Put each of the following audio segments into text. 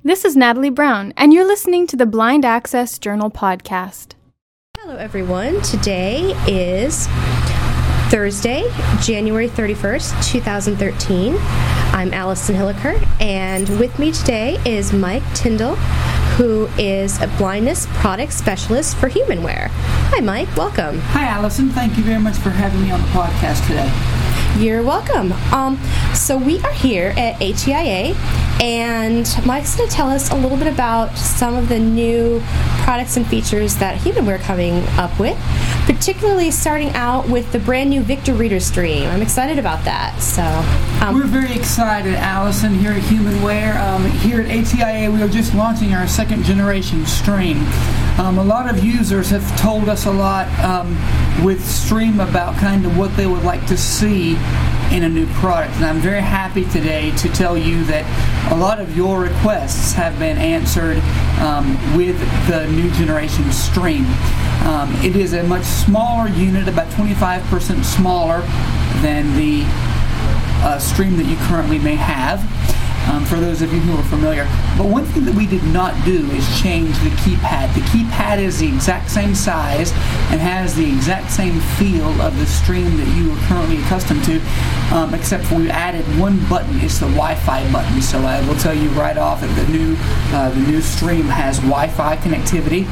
This is Natalie Brown, and you're listening to the Blind Access Journal podcast. Hello, everyone. Today is Thursday, January 31st, 2013. I'm Allison Hilliker, and with me today is Mike Tyndall, who is a blindness product specialist for Humanware. Hi, Mike. Welcome. Hi, Allison. Thank you very much for having me on the podcast today. You're welcome. So we are here at ATIA, and Mike's going to tell us a little bit about some of the new products and features that Humanware are coming up with, particularly starting out with the brand new Victor Reader Stream. I'm excited about that. So we're very excited, Allison, here at Humanware. Here at ATIA, we are just launching our second generation stream. A lot of users have told us a lot with Stream about kind of what they would like to see in a new product, and I'm very happy today to tell you that a lot of your requests have been answered with the new generation Stream. It is a much smaller unit, about 25% smaller than the Stream that you currently may have. For those of you who are familiar. But one thing that we did not do is change the keypad. The keypad is the exact same size and has the exact same feel of the Stream that you are currently accustomed to, except for we added one button. It's the Wi-Fi button. So I will tell you right off that the new Stream has Wi-Fi connectivity.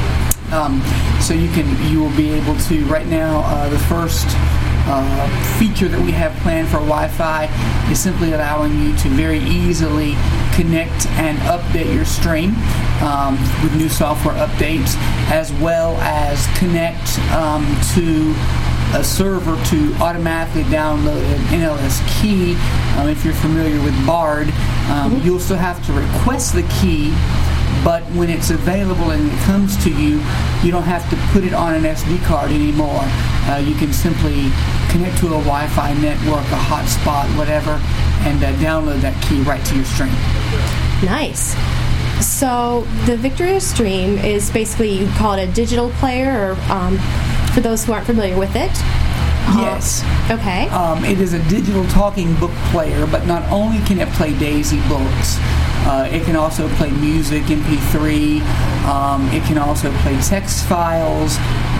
So you will be able to right now the first feature that we have planned for Wi-Fi is simply allowing you to very easily connect and update your Stream with new software updates, as well as connect to a server to automatically download an NLS key. If you're familiar with Bard, you'll still have to request the key, but when it's available and it comes to you, you don't have to put it on an SD card anymore. You can simply connect to a Wi-Fi network, a hotspot, whatever, and download that key right to your Stream. Nice. So the Victor Stream is basically, you call it a digital player, or for those who aren't familiar with it. Yes. Okay. It is a digital talking book player, but not only can it play Daisy books, it can also play music, MP3. It can also play text files,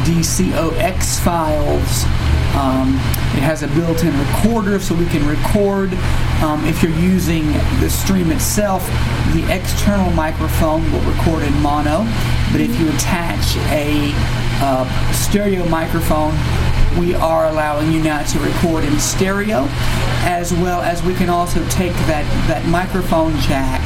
DCOX files. It has a built-in recorder, so we can record. If you're using the Stream itself, the external microphone will record in mono, but if you attach a stereo microphone, we are allowing you now to record in stereo, as well as we can also take that microphone jack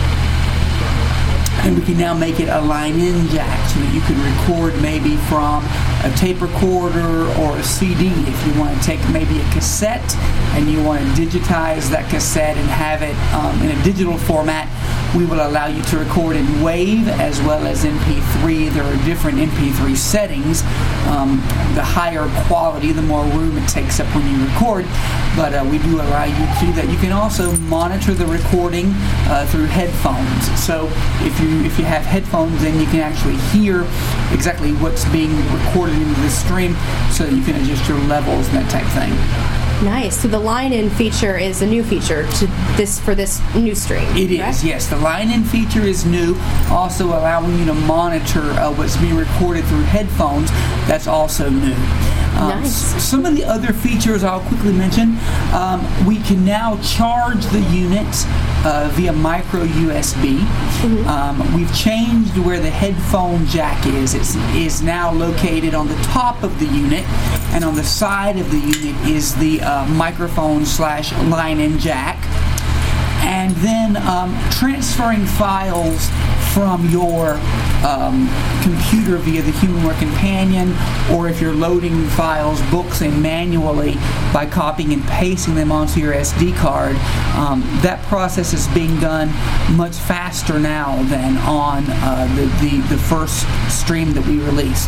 and we can now make it a line-in jack so that you can record maybe from a tape recorder or a CD. If you want to take maybe a cassette and you want to digitize that cassette and have it in a digital format, we will allow you to record in WAV as well as MP3. There are different MP3 settings. The higher quality, the more room it takes up when you record, but we do allow you to do that. You can also monitor the recording through headphones. So if you have headphones, then you can actually hear exactly what's being recorded into the Stream, so that you can adjust your levels and that type of thing. Nice. So the line-in feature is a new feature for this new Stream. It is, yes. The line-in feature is new, also allowing you to monitor what's being recorded through headphones. That's also new. Nice. Some of the other features I'll quickly mention. We can now charge the unit via micro USB. Mm-hmm. We've changed where the headphone jack is. It is now located on the top of the unit, and on the side of the unit is the microphone / line-in jack. And then transferring files from your computer via the Humanware Companion, or if you're loading files, books in manually by copying and pasting them onto your SD card, that process is being done much faster now than on the first Stream that we released.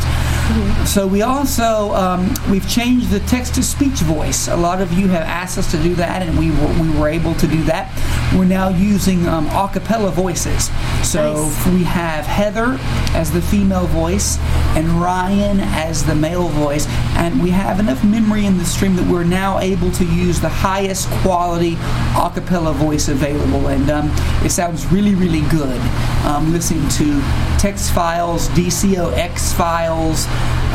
So we also we've changed the text-to-speech voice. A lot of you have asked us to do that, and we were able to do that. We're now using a cappella voices. So Nice. we have Heather as the female voice and Ryan as the male voice, and we have enough memory in the stream that we're now able to use the highest quality a cappella voice available, and it sounds really, really good. Listening to text files, DCOX files,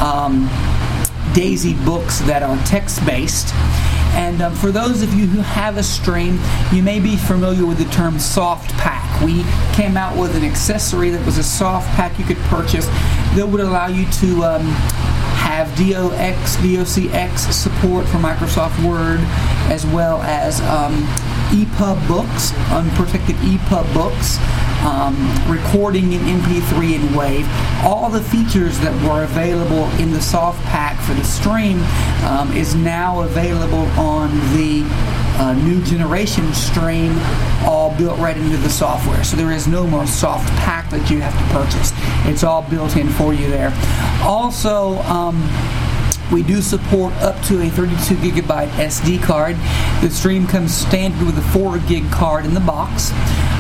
Daisy books that are text-based. And for those of you who have a stream, you may be familiar with the term soft pack. We came out with an accessory that was a soft pack you could purchase that would allow you to have DOCX support for Microsoft Word, as well as EPUB books, unprotected EPUB books, recording in MP3 and WAV. All the features that were available in the soft pack for the stream is now available on the new generation stream, all built right into the software. So there is no more soft pack that you have to purchase. It's all built in for you there. Also, we do support up to a 32 gigabyte SD card. The stream comes standard with a 4 gig card in the box.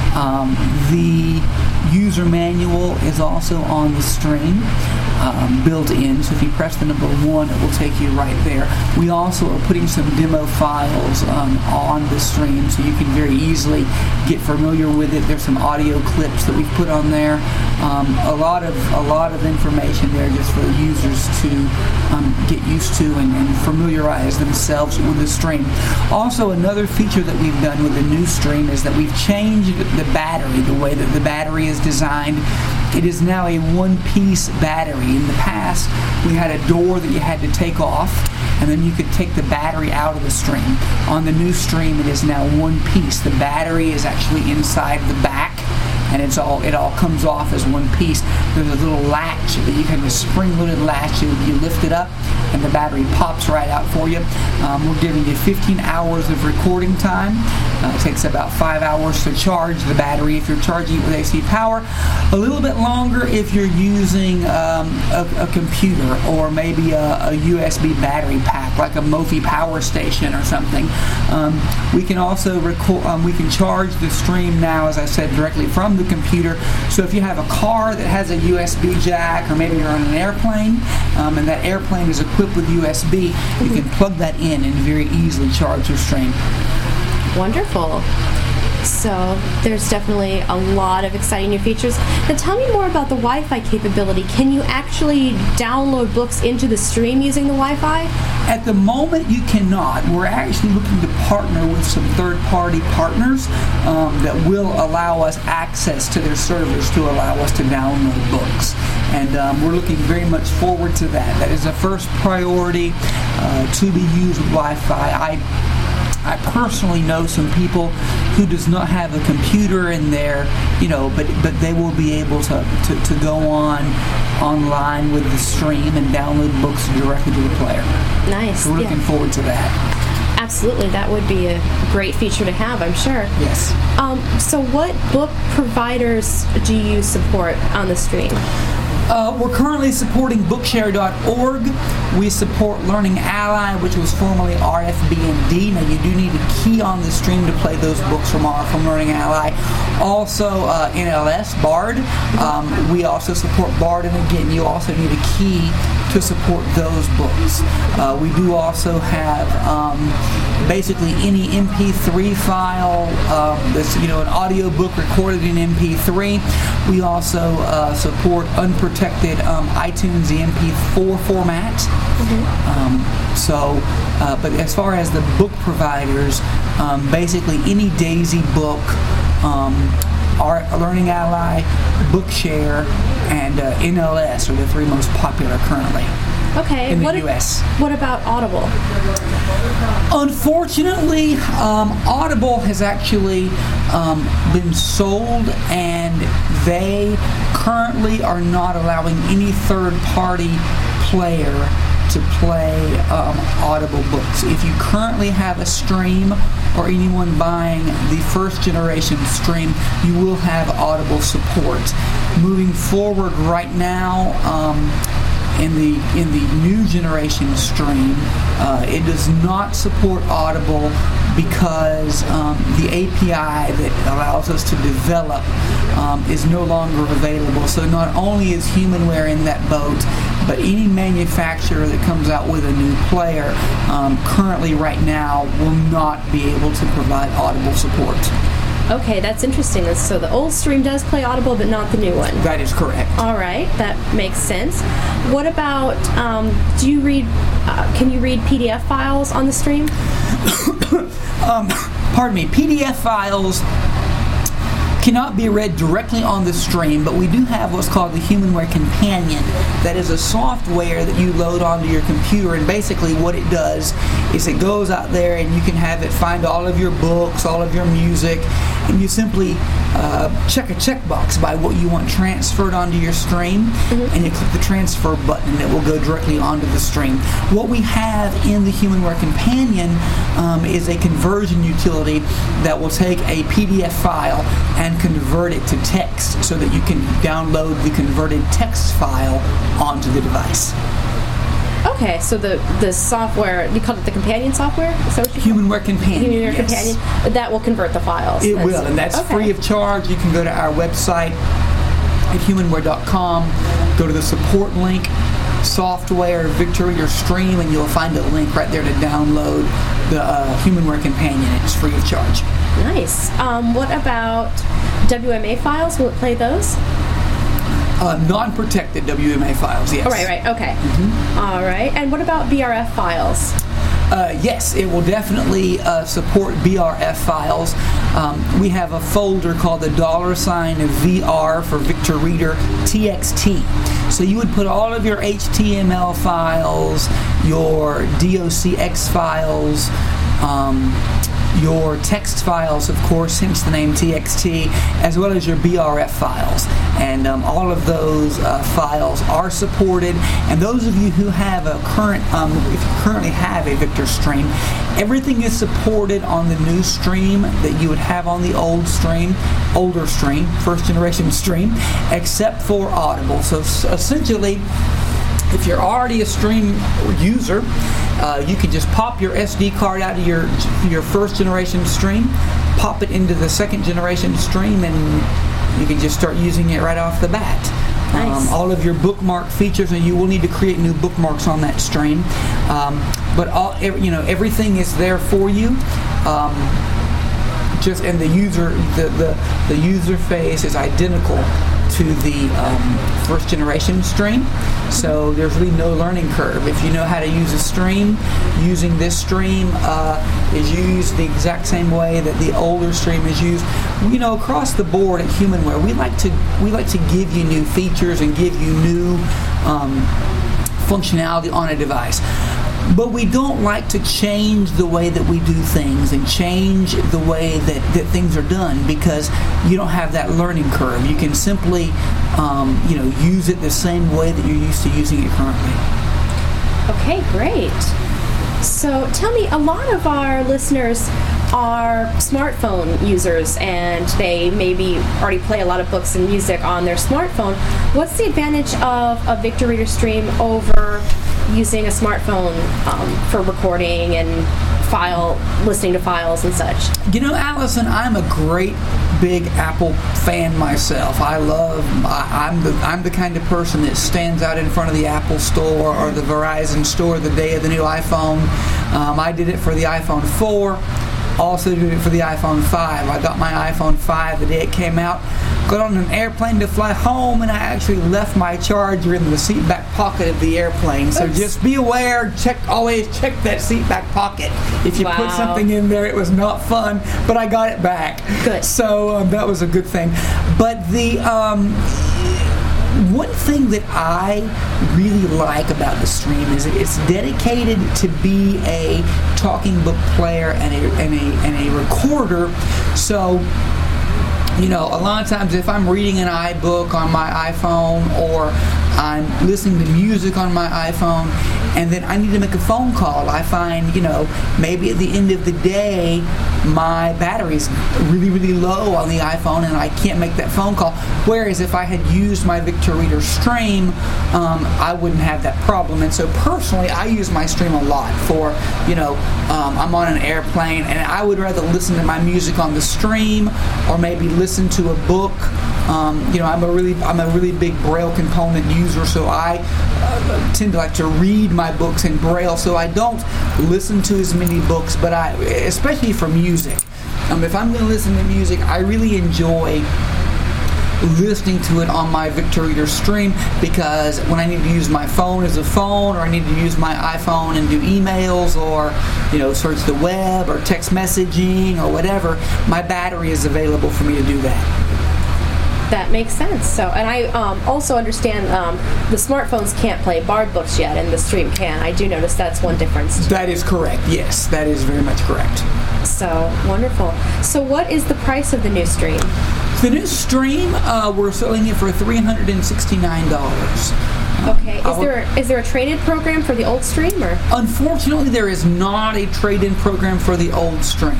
The user manual is also on the stream, built in, so if you press the number 1, it will take you right there. We also are putting some demo files on the stream, so you can very easily get familiar with it. There's some audio clips that we've put on there. A lot of information there just for the users to get used to and familiarize themselves with the stream. Also, another feature that we've done with the new stream is that we've changed the battery, the way that the battery is designed. It is now a one-piece battery. In the past, we had a door that you had to take off, and then you could take the battery out of the stream. On the new stream, it is now one piece. The battery is actually inside the back, and it all comes off as one piece. There's a little latch that you can, a spring-loaded latch. You lift it up, and the battery pops right out for you. We're giving you 15 hours of recording time. It takes about 5 hours to charge the battery if you're charging it with AC power. A little bit longer if you're using a computer or maybe a USB battery pack, like a Mophie Power Station or something. We can also we can charge the stream now, as I said, directly from the computer. So if you have a car that has a USB jack, or maybe you're on an airplane and that airplane is equipped with USB, you can plug that in and very easily charge your stream. Wonderful. So there's definitely a lot of exciting new features. Now tell me more about the Wi-Fi capability. Can you actually download books into the stream using the Wi-Fi? At the moment, you cannot. We're actually looking to partner with some third-party partners that will allow us access to their servers to allow us to download books. And we're looking very much forward to that. That is the first priority to be used with Wi-Fi. I personally know some people who does not have a computer in there, but they will be able to go online with the stream and download books directly to the player. Nice. So we're looking forward to that. Absolutely, that would be a great feature to have, I'm sure. Yes. So what book providers do you support on the stream? We're currently supporting Bookshare.org. We support Learning Ally, which was formerly RFB&D. Now, you do need a key on the stream to play those books from Learning Ally. Also, NLS, Bard. We also support Bard, and again, you also need a key to support those books. We do also have basically any MP3 file that's an audio book recorded in MP3. We also support unprotected iTunes, the MP4 format. But as far as the book providers, basically any Daisy book, our Learning Ally, Bookshare, and NLS are the three most popular currently. Okay. In the U.S. What about Audible? Unfortunately, Audible has actually been sold, and they currently are not allowing any third-party player to play Audible books. If you currently have a stream or anyone buying the first generation stream, you will have Audible support. Moving forward right now, in the new generation stream, it does not support Audible because the API that allows us to develop is no longer available. So not only is Humanware in that boat, but any manufacturer that comes out with a new player currently right now will not be able to provide Audible support. Okay, that's interesting. So the old stream does play Audible, but not the new one. That is correct. All right, that makes sense. What about, do you read, can you read PDF files on the stream? Pardon me, PDF files cannot be read directly on the stream, but we do have what's called the Humanware Companion. That is a software that you load onto your computer, and basically what it does is it goes out there and you can have it find all of your books, all of your music, and you simply check a checkbox by what you want transferred onto your stream, and you click the transfer button and it will go directly onto the stream. What we have in the Humanware Companion is a conversion utility that will take a PDF file and convert it to text so that you can download the converted text file onto the device. Okay, so the software, you called it the companion software? Is that what you call it? Humanware Companion. Humanware Companion. That will convert the files. It will, and that's free of charge. You can go to our website at humanware.com, go to the support link, software, Victor Reader Stream, and you'll find a link right there to download the Humanware Companion. It's free of charge. Nice. What about WMA files? Will it play those? Non-protected WMA files, yes. Oh, right, okay. All right. And what about BRF files? Yes, it will definitely support BRF files. We have a folder called the $VR for Victor Reader TXT. So you would put all of your HTML files, your DOCX files, your text files, of course, hence the name TXT, as well as your BRF files. And all of those files are supported. And those of you who have a current, if you currently have a Victor stream, everything is supported on the new stream that you would have on the older stream, first generation stream, except for Audible. So essentially, if you're already a stream user, you can just pop your SD card out of your first generation stream, pop it into the second generation stream, and you can just start using it right off the bat. Nice. All of your bookmark features, and you will need to create new bookmarks on that stream. But everything is there for you. And the user face is identical to the first generation stream, so there's really no learning curve. If you know how to use a stream, using this stream is used the exact same way that the older stream is used. Across the board at Humanware, we like to give you new features and give you new functionality on a device. But we don't like to change the way that we do things and change the way that things are done, because you don't have that learning curve. You can simply, use it the same way that you're used to using it currently. Okay, great. So tell me, a lot of our listeners are smartphone users, and they maybe already play a lot of books and music on their smartphone. What's the advantage of a Victor Reader Stream over using a smartphone for recording and listening to files and such? Allison, I'm a great big Apple fan myself. I'm the kind of person that stands out in front of the Apple Store or the Verizon Store the day of the new iPhone. I did it for the iPhone 4. Also did it for the iPhone 5. I got my iPhone 5 the day it came out, got on an airplane to fly home, and I actually left my charger in the seat back pocket of the airplane. So just be aware, always check that seat back pocket. If you put something in there, it was not fun, but I got it back. Good. So that was a good thing. But the one thing that I really like about the stream is it's dedicated to be a talking book player and a recorder. So, a lot of times if I'm reading an iBook on my iPhone, or I'm listening to music on my iPhone, and then I need to make a phone call. I find, maybe at the end of the day, my battery's really, really low on the iPhone, and I can't make that phone call. Whereas if I had used my Victor Reader Stream, I wouldn't have that problem. And so personally, I use my Stream a lot for, I'm on an airplane, and I would rather listen to my music on the Stream, or maybe listen to a book. I'm a really big Braille component user, so I tend to like to read my books in Braille. So I don't listen to as many books, but especially for music. If I'm going to listen to music, I really enjoy listening to it on my Victor Reader Stream, because when I need to use my phone as a phone, or I need to use my iPhone and do emails, or search the web or text messaging or whatever, my battery is available for me to do that. That makes sense. So, and I also understand the smartphones can't play Bard books yet, and the Stream can. I do notice that's one difference. That is correct. Yes, that is very much correct. So, wonderful. So what is the price of the new Stream? The new Stream, we're selling it for $369. Okay. Is there a trade-in program for the old Stream, or? Unfortunately, there is not a trade-in program for the old Stream.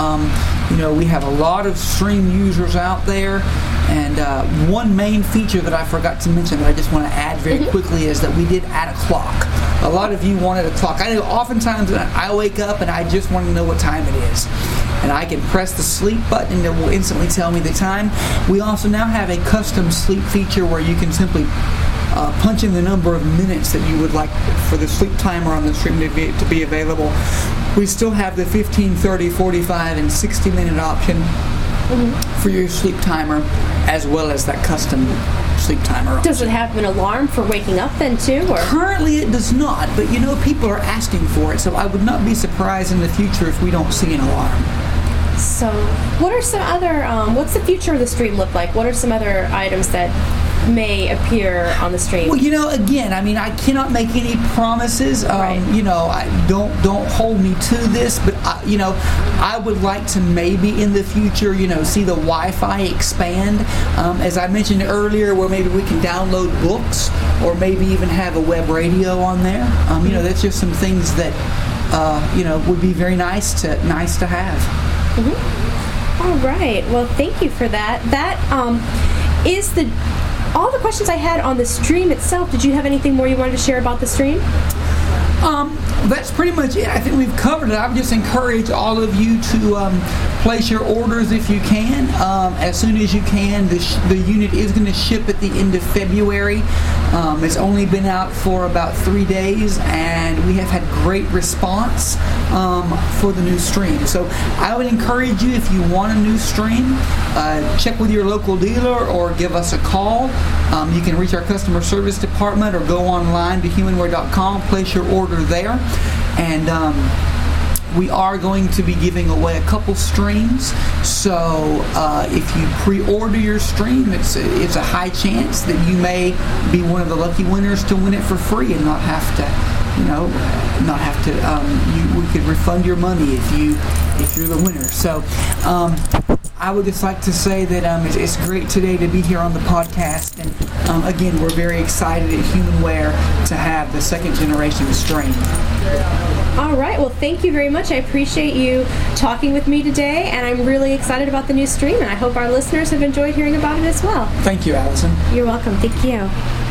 We have a lot of Stream users out there, and one main feature that I forgot to mention that I just want to add very quickly is that we did add a clock. A lot of you wanted a clock. I know oftentimes I wake up and I just want to know what time it is. And I can press the sleep button and it will instantly tell me the time. We also now have a custom sleep feature where you can simply punch in the number of minutes that you would like for the sleep timer on the Stream to be available. We still have the 15, 30, 45, and 60-minute option for your sleep timer, as well as that custom sleep timer option. Does it have an alarm for waking up then too? Or? Currently it does not, but people are asking for it, so I would not be surprised in the future if we don't see an alarm. So what are some other, what's the future of the Stream look like? What are some other items that may appear on the Stream? Well, again, I cannot make any promises. Right. I don't hold me to this, but I would like to maybe in the future, see the Wi-Fi expand. As I mentioned earlier, where maybe we can download books, or maybe even have a web radio on there. That's just some things that would be very nice to have. All right. Well, thank you for that. That is all the questions I had on the Stream itself. Did you have anything more you wanted to share about the Stream? That's pretty much it. I think we've covered it. I would just encourage all of you to place your orders if you can, as soon as you can. The unit is going to ship at the end of February. It's only been out for about 3 days, and we have had great response for the new Stream. So I would encourage you, if you want a new Stream, check with your local dealer or give us a call. You can reach our customer service department or go online to humanware.com, place your order there, and we are going to be giving away a couple Streams. So if you pre-order your Stream, it's a high chance that you may be one of the lucky winners to win it for free and not have to. We could refund your money if you're the winner. So I would just like to say that it's great today to be here on the podcast, and again, we're very excited at HumanWare to have the second generation Stream. All right. Well, thank you very much. I appreciate you talking with me today, and I'm really excited about the new Stream, and I hope our listeners have enjoyed hearing about it as well. Thank you, Allison. You're welcome. Thank you.